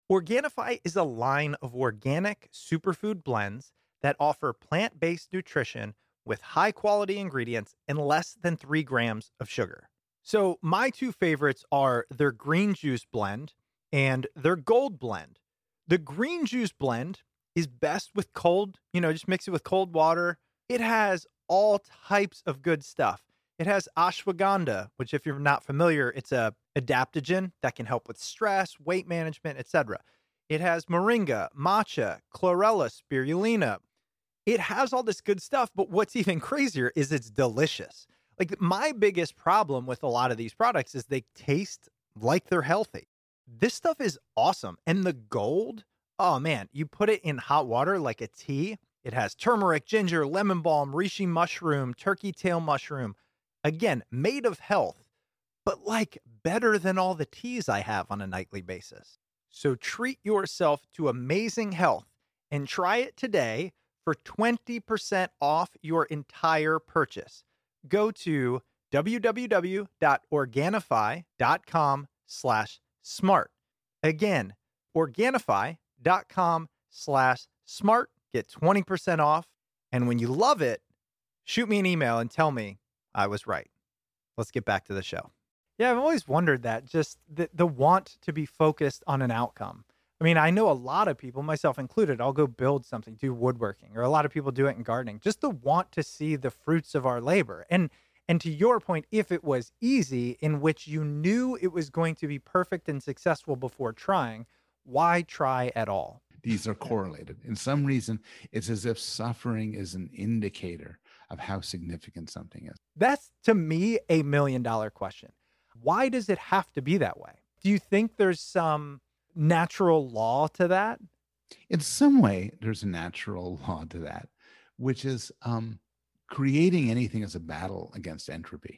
Organifi is a line of organic superfood blends that offer plant-based nutrition with high-quality ingredients and less than 3 grams of sugar. So my two favorites are their green juice blend and their gold blend. The green juice blend is best with cold, just mix it with cold water. It has all types of good stuff. It has ashwagandha, which if you're not familiar, it's a adaptogen that can help with stress, weight management, etc. It has moringa, matcha, chlorella, spirulina. It has all this good stuff, but what's even crazier is it's delicious. Like my biggest problem with a lot of these products is they taste like they're healthy. This stuff is awesome. And the gold, oh man, you put it in hot water like a tea. It has turmeric, ginger, lemon balm, reishi mushroom, turkey tail mushroom. Again, made of health, but like better than all the teas I have on a nightly basis. So treat yourself to amazing health and try it today for 20% off your entire purchase. Go to www.organifi.com/smart. Again, Organifi.com/smart. Get 20% off. And when you love it, shoot me an email and tell me I was right. Let's get back to the show. Yeah, I've always wondered that, just the want to be focused on an outcome. I mean, I know a lot of people, myself included, I'll go build something, do woodworking, or a lot of people do it in gardening, just the want to see the fruits of our labor. And to your point, if it was easy, in which you knew it was going to be perfect and successful before trying, why try at all? These are correlated. In some reason, it's as if suffering is an indicator of how significant something is. That's, to me, a $1 million question. Why does it have to be that way? Do you think there's some natural law to that? In some way, there's a natural law to that, which is creating anything is a battle against entropy.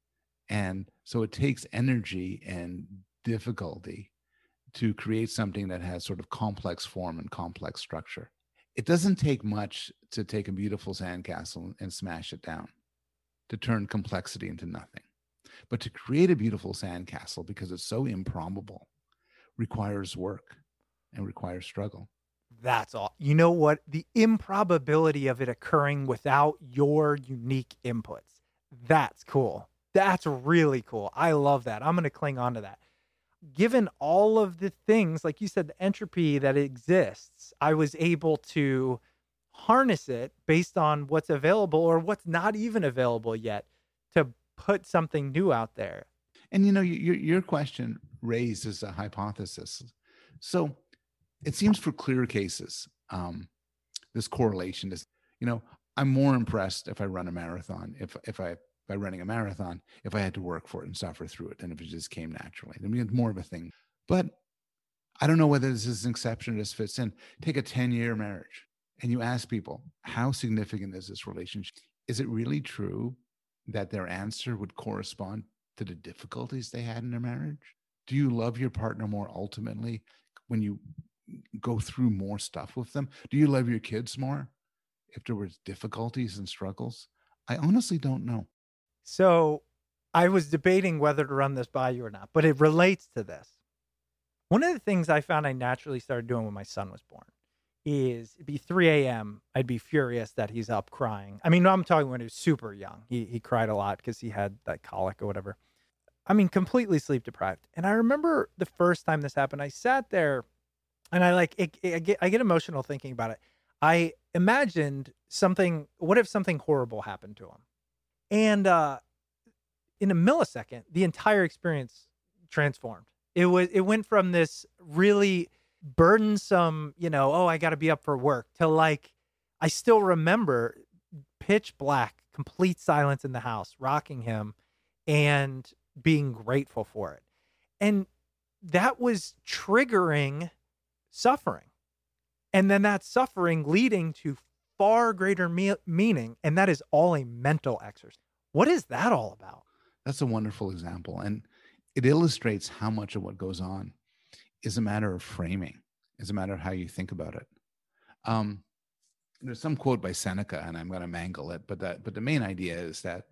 And so it takes energy and difficulty to create something that has sort of complex form and complex structure. It doesn't take much to take a beautiful sandcastle and smash it down, to turn complexity into nothing. But to create a beautiful sandcastle, because it's so improbable, requires work and requires struggle. That's all. You know what? The improbability of it occurring without your unique inputs. That's cool. That's really cool. I love that. I'm going to cling on to that. Given all of the things, like you said, the entropy that exists, I was able to harness it based on what's available or what's not even available yet to put something new out there. And, your question raises a hypothesis. So it seems for clear cases, this correlation is, I'm more impressed if I run a marathon, if I by running a marathon, if I had to work for it and suffer through it, than if it just came naturally. I mean, it's more of a thing. But I don't know whether this is an exception or this fits in. Take a 10-year marriage and you ask people, how significant is this relationship? Is it really true that their answer would correspond to the difficulties they had in their marriage? Do you love your partner more ultimately when you go through more stuff with them? Do you love your kids more if there was difficulties and struggles? I honestly don't know. So I was debating whether to run this by you or not, but it relates to this. One of the things I found I naturally started doing when my son was born is it'd be 3 a.m. I'd be furious that he's up crying. I mean, I'm talking when he was super young. He cried a lot because he had that colic or whatever. I mean, completely sleep deprived. And I remember the first time this happened, I sat there and I get emotional thinking about it. I imagined what if something horrible happened to him? And in a millisecond, the entire experience transformed. It went from this really burdensome, I got to be up for work, to like, I still remember pitch black, complete silence in the house, rocking him and being grateful for it. And that was triggering suffering. And then that suffering leading to far greater meaning. And that is all a mental exercise. What is that all about? That's a wonderful example. And it illustrates how much of what goes on is a matter of framing, is a matter of how you think about it. There's some quote by Seneca, and I'm going to mangle it, but the main idea is that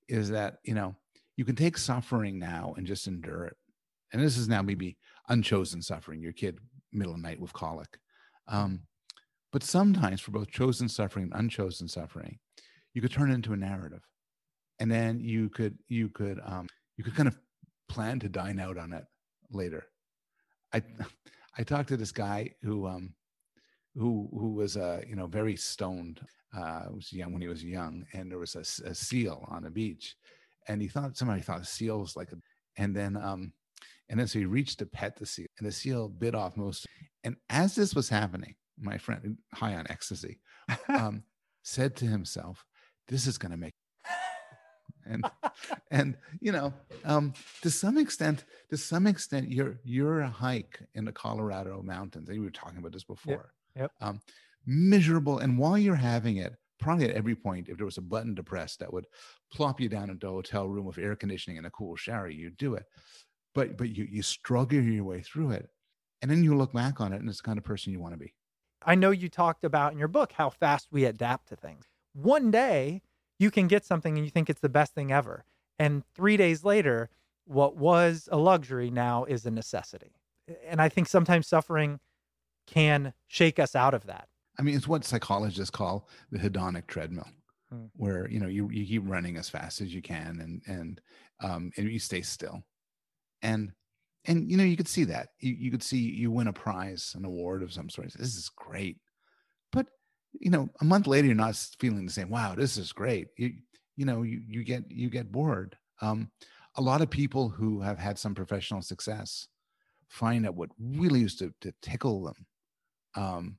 you can take suffering now and just endure it. And this is now maybe unchosen suffering. Your kid middle of the night with colic. But sometimes for both chosen suffering and unchosen suffering, you could turn it into a narrative, and then you could kind of plan to dine out on it later. I talked to this guy who was very stoned. Was young when he was young, and there was a seal on a beach, and somebody thought a seal was like and then so he reached to pet the seal, and the seal bit off most. And as this was happening, my friend, high on ecstasy, said to himself, "This is going to make." And to some extent, your hike in the Colorado mountains, and we were talking about this before. Yep. Miserable, and while you're having it, probably at every point, if there was a button to press that would plop you down into a hotel room with air conditioning and a cool shower, you'd do it. But you struggle your way through it, and then you look back on it, and it's the kind of person you want to be. I know you talked about in your book how fast we adapt to things. One day you can get something and you think it's the best thing ever. And 3 days later, what was a luxury now is a necessity. And I think sometimes suffering can shake us out of that. I mean, it's what psychologists call the hedonic treadmill, where, you keep running as fast as you can and you stay still. And you could see that. You could see you win a prize, an award of some sort. This is great. But, a month later, you're not feeling the same. Wow, this is great. You get bored. A lot of people who have had some professional success find that what really used to tickle them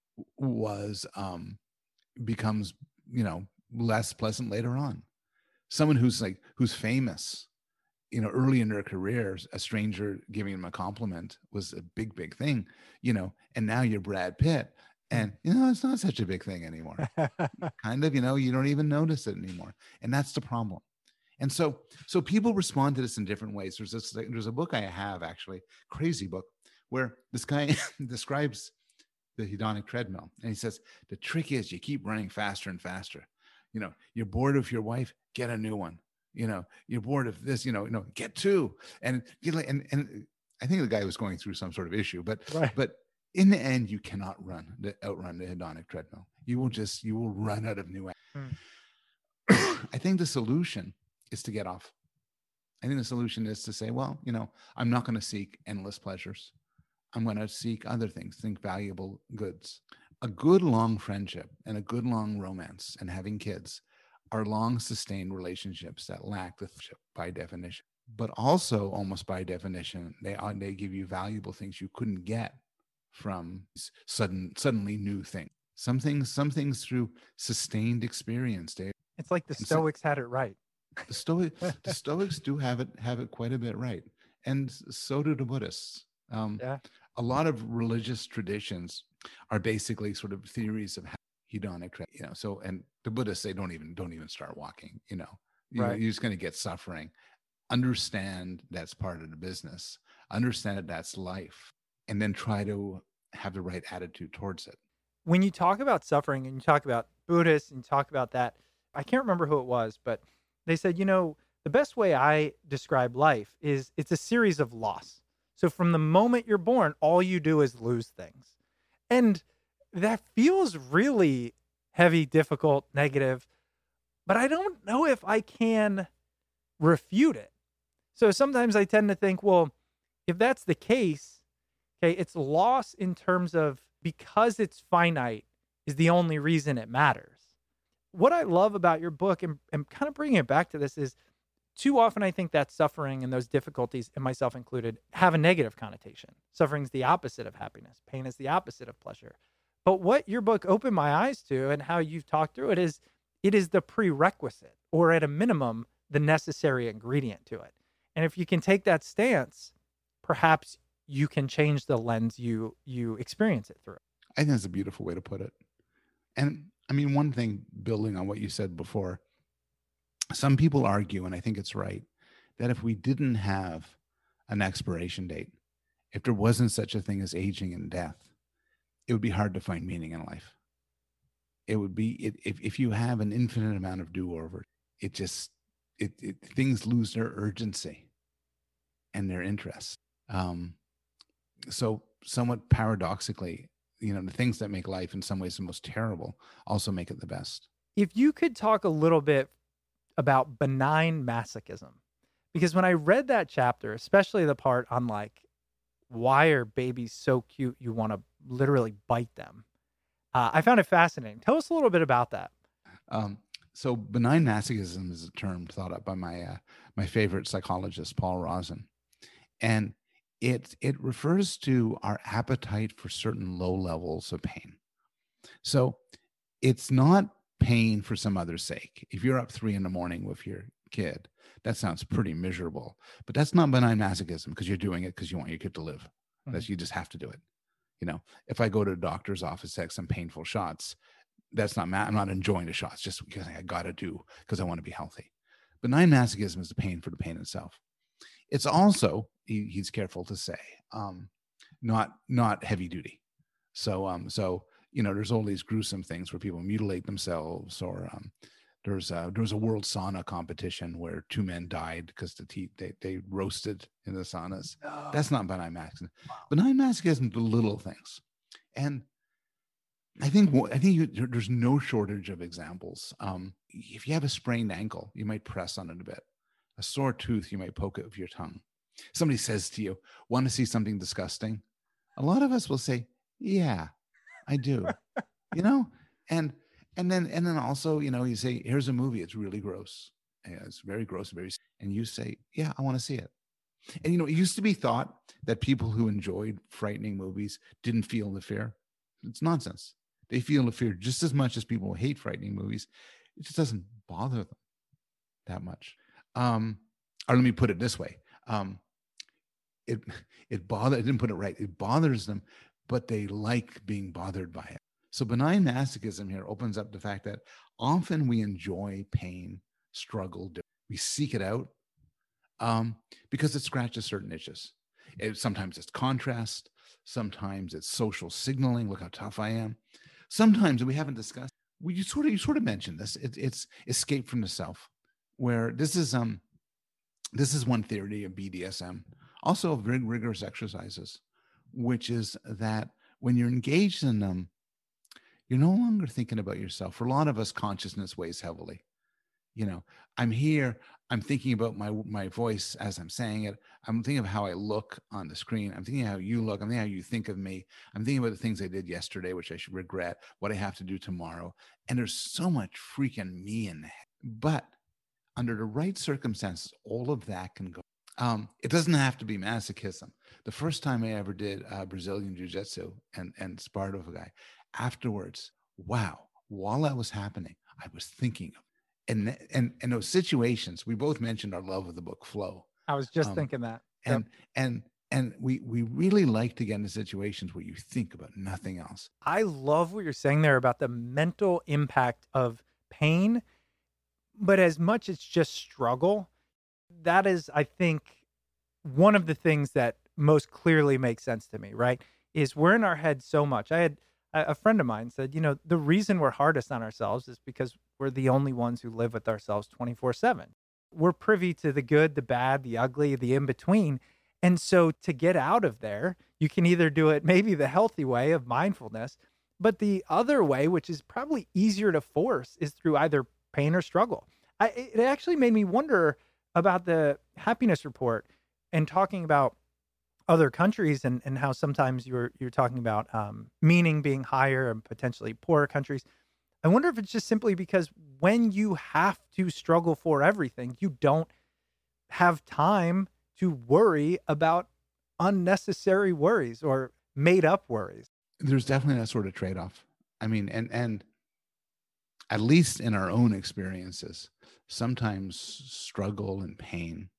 becomes, less pleasant later on. Someone who's famous, early in their careers, a stranger giving them a compliment was a big, big thing, and now you're Brad Pitt, and, it's not such a big thing anymore. Kind of, you don't even notice it anymore. And that's the problem. And so people respond to this in different ways. There's a book I have, actually, crazy book, where this guy describes the hedonic treadmill. And he says, the trick is you keep running faster and faster. You're bored of your wife, get a new one. You're bored of this, get two. And I think the guy was going through some sort of issue, but in the end, you cannot outrun the hedonic treadmill. You will run out of new. I think the solution is to get off. I think the solution is to say, well, I'm not going to seek endless pleasures. I'm going to seek other things, think valuable goods. A good long friendship and a good long romance and having kids are long sustained relationships that lack the friendship by definition, but also almost by definition, they give you valuable things you couldn't get from suddenly new things. Some things through sustained experience, Dave. It's like the Stoics had it right. The Stoics do have it quite a bit right, and so do the Buddhists. A lot of religious traditions are basically sort of theories of hedonic, So, and the Buddhists say don't even start walking. You're just going to get suffering. Understand that's part of the business. Understand that that's life, and then try to have the right attitude towards it. When you talk about suffering and you talk about Buddhists and you talk about that, I can't remember who it was, but they said, the best way I describe life is it's a series of loss. So from the moment you're born, all you do is lose things. And that feels really heavy, difficult, negative, but I don't know if I can refute it. So sometimes I tend to think, well, if that's the case, okay, it's loss in terms of because it's finite is the only reason it matters. What I love about your book and kind of bringing it back to this is too often I think that suffering and those difficulties, and myself included, have a negative connotation. Suffering is the opposite of happiness. Pain is the opposite of pleasure. But what your book opened my eyes to and how you've talked through it is the prerequisite, or at a minimum, the necessary ingredient to it. And if you can take that stance, perhaps you can change the lens you experience it through. I think that's a beautiful way to put it. And I mean, one thing, building on what you said before, some people argue, and I think it's right, that if we didn't have an expiration date, if there wasn't such a thing as aging and death, it would be hard to find meaning in life. It would be, if you have an infinite amount of do-over, things lose their urgency and their interest. So somewhat paradoxically, the things that make life in some ways the most terrible also make it the best. If you could talk a little bit about benign masochism, because when I read that chapter, especially the part on like, why are babies so cute you want to literally bite them? I found it fascinating. Tell us a little bit about that. So benign masochism is a term thought up by my favorite psychologist, Paul Rozin. And it refers to our appetite for certain low levels of pain. So it's not pain for some other's sake. If you're up 3 a.m. with your kid, that sounds pretty miserable, but that's not benign masochism because you're doing it because you want your kid to live. That's, you just have to do it. If I go to a doctor's office, take some painful shots, that's not, I'm not enjoying the shots just because I got to do because I want to be healthy. Benign masochism is the pain for the pain itself. It's also, he's careful to say, not heavy duty. So, there's all these gruesome things where people mutilate themselves, or there was a world sauna competition where 2 men died because they roasted in the saunas. Oh. That's not benign masochism. Wow. Benign masochism, the little things, and I think there's no shortage of examples. If you have a sprained ankle, you might press on it a bit. A sore tooth, you might poke it with your tongue. Somebody says to you, "Want to see something disgusting?" A lot of us will say, "Yeah, I do." And then also, you say, "Here's a movie. It's really gross. It's very gross, and you say, "Yeah, I want to see it." And it used to be thought that people who enjoyed frightening movies didn't feel the fear. It's nonsense. They feel the fear just as much as people who hate frightening movies. It just doesn't bother them that much. Or let me put it this way. I didn't put it right. It bothers them, but they like being bothered by it. So benign masochism here opens up the fact that often we enjoy pain, struggle, we seek it out because it scratches certain itches. Sometimes it's contrast. Sometimes it's social signaling. Look how tough I am. Sometimes, we haven't discussed, you sort of mentioned this. It's escape from the self, where this is one theory of BDSM, also of very rigorous exercises, which is that when you're engaged in them, you're no longer thinking about yourself. For a lot of us, consciousness weighs heavily. I'm here, I'm thinking about my voice as I'm saying it. I'm thinking of how I look on the screen. I'm thinking of how you look. I'm thinking how you think of me. I'm thinking about the things I did yesterday, which I should regret, what I have to do tomorrow. And there's so much freaking me in the head. But under the right circumstances, all of that can go. It doesn't have to be masochism. The first time I ever did Brazilian Jiu-Jitsu and sparred with a guy, afterwards, wow, while that was happening, I was thinking of, and those situations, we both mentioned our love of the book Flow. I was just thinking that. And we really like to get into situations where you think about nothing else. I love what you're saying there about the mental impact of pain, but as much as just struggle, that is, I think, one of the things that most clearly makes sense to me, right? Is we're in our head so much. I had a friend of mine said, the reason we're hardest on ourselves is because we're the only ones who live with ourselves 24/7. We're privy to the good, the bad, the ugly, the in-between. And so to get out of there, you can either do it maybe the healthy way of mindfulness, but the other way, which is probably easier to force, is through either pain or struggle. It actually made me wonder about the happiness report and talking about other countries and how sometimes you're talking about meaning being higher and potentially poorer countries. I wonder if it's just simply because when you have to struggle for everything, you don't have time to worry about unnecessary worries or made up worries. There's definitely that sort of trade-off. I mean, and at least in our own experiences, sometimes struggle and pain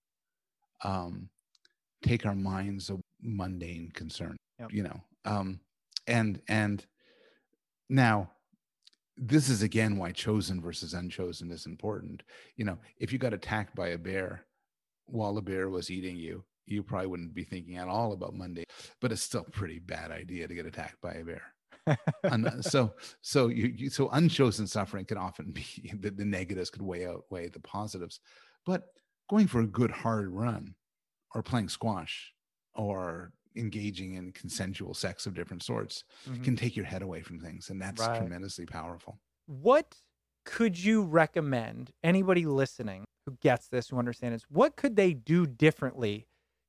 take our minds of mundane concern. Yep. And now this is again why chosen versus unchosen is important. If you got attacked by a bear while the bear was eating you, you probably wouldn't be thinking at all about Monday, but it's still a pretty bad idea to get attacked by a bear. So unchosen suffering can often be the negatives could outweigh the positives, but going for a good hard run or playing squash or engaging in consensual sex of different sorts Mhm. can take your head away from things. And that's Right. tremendously powerful. What could you recommend anybody listening who gets this, who understands this, what could they do differently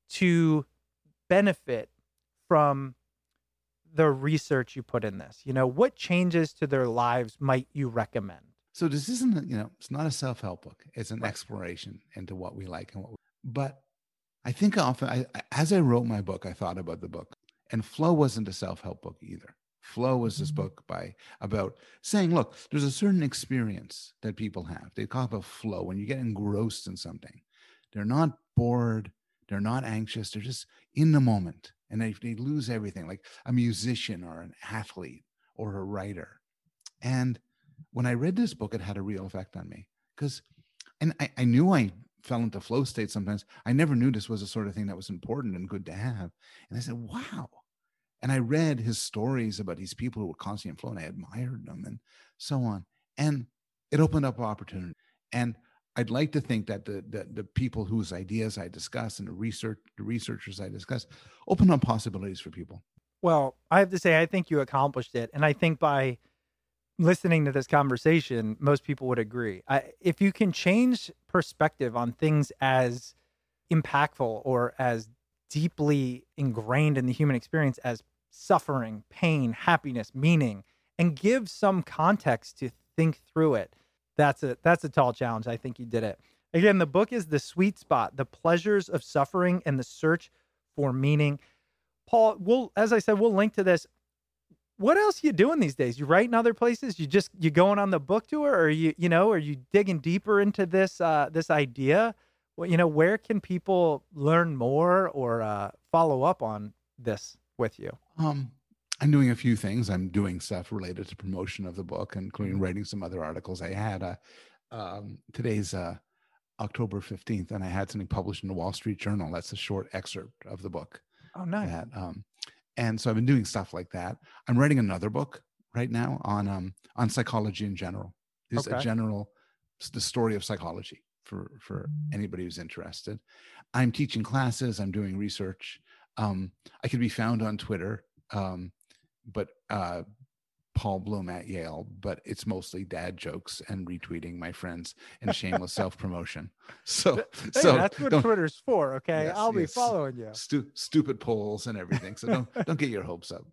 to benefit from the research you put in this? You know, what changes to their lives might you recommend? So this isn't, it's not a self-help book. It's an Right. exploration into what we like and but I think often, as I wrote my book, I thought about the book, and Flow wasn't a self-help book either. Flow was this book about saying, look, there's a certain experience that people have. They call it a flow. When you get engrossed in something, they're not bored, they're not anxious, they're just in the moment, and they lose everything, like a musician or an athlete or a writer. And when I read this book, it had a real effect on me because, and I knew I fell into flow state sometimes. I never knew this was the sort of thing that was important and good to have. And I said, wow. And I read his stories about these people who were constantly in flow, and I admired them and so on. And it opened up opportunity. And I'd like to think that the people whose ideas I discuss and the researchers I discuss open up possibilities for people. Well, I have to say, I think you accomplished it. And I think by listening to this conversation, most people would agree. If you can change perspective on things as impactful or as deeply ingrained in the human experience as suffering, pain, happiness, meaning, and give some context to think through it, that's a tall challenge. I think you did it. Again, the book is The Sweet Spot: The Pleasures of Suffering and the Search for Meaning. Paul, as I said, we'll link to this. What else are you doing these days? You writing other places? You going on the book tour, or are you digging deeper into this idea? Well, where can people learn more or follow up on this with you? I'm doing a few things. I'm doing stuff related to promotion of the book, including writing some other articles. I had today's October 15th, and I had something published in the Wall Street Journal. That's a short excerpt of the book. Oh, nice. And so I've been doing stuff like that. I'm writing another book right now on psychology in general. It's the story of psychology for anybody who's interested. I'm teaching classes. I'm doing research. I can be found on Twitter, but Paul Bloom at Yale, but it's mostly dad jokes and retweeting my friends and shameless self-promotion. So that's what Twitter's for. Okay. Yes, I'll be following you. Stupid polls and everything. So don't get your hopes up.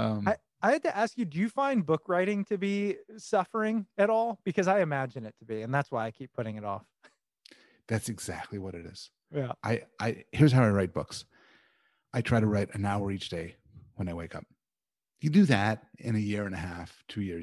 I had to ask you, do you find book writing to be suffering at all? Because I imagine it to be, and that's why I keep putting it off. That's exactly what it is. Yeah. Here's how I write books. I try to write an hour each day when I wake up. You do that in a year and a half, 2 years.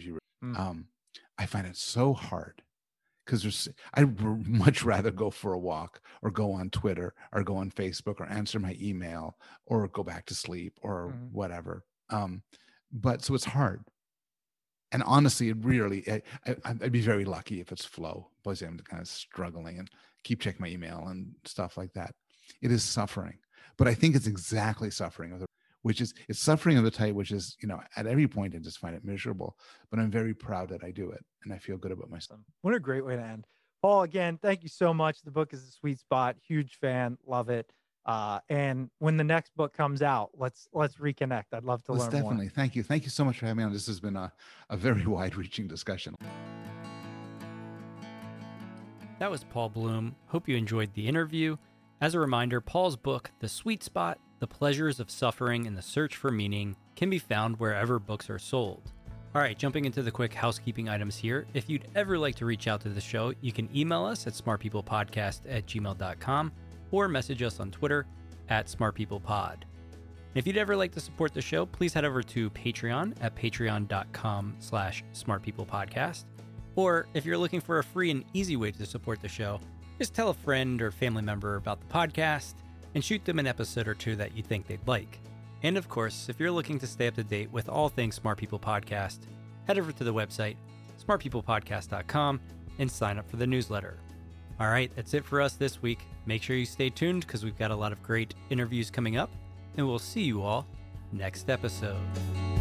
I find it so hard because I'd much rather go for a walk or go on Twitter or go on Facebook or answer my email or go back to sleep or whatever. But so it's hard. And honestly, I'd be very lucky if it's flow, but I'm kind of struggling and keep checking my email and stuff like that. It is suffering, but I think it's exactly suffering it's suffering of the type, which is, at every point I just find it miserable, but I'm very proud that I do it. And I feel good about myself. What a great way to end. Paul, again, thank you so much. The book is The Sweet Spot. Huge fan. Love it. And when the next book comes out, let's reconnect. I'd love to learn definitely. more. Thank you. Thank you so much for having me on. This has been a very wide-reaching discussion. That was Paul Bloom. Hope you enjoyed the interview. As a reminder, Paul's book, The Sweet Spot: The Pleasures of Suffering and the Search for Meaning, can be found wherever books are sold. All right, jumping into the quick housekeeping items here. If you'd ever like to reach out to the show, you can email us at smartpeoplepodcast@gmail.com or message us on Twitter @smartpeoplepod. If you'd ever like to support the show, please head over to Patreon at patreon.com/smartpeoplepodcast. Or if you're looking for a free and easy way to support the show, just tell a friend or family member about the podcast and shoot them an episode or two that you think they'd like. And of course, if you're looking to stay up to date with all things Smart People Podcast, head over to the website, smartpeoplepodcast.com, and sign up for the newsletter. All right, that's it for us this week. Make sure you stay tuned because we've got a lot of great interviews coming up, and we'll see you all next episode.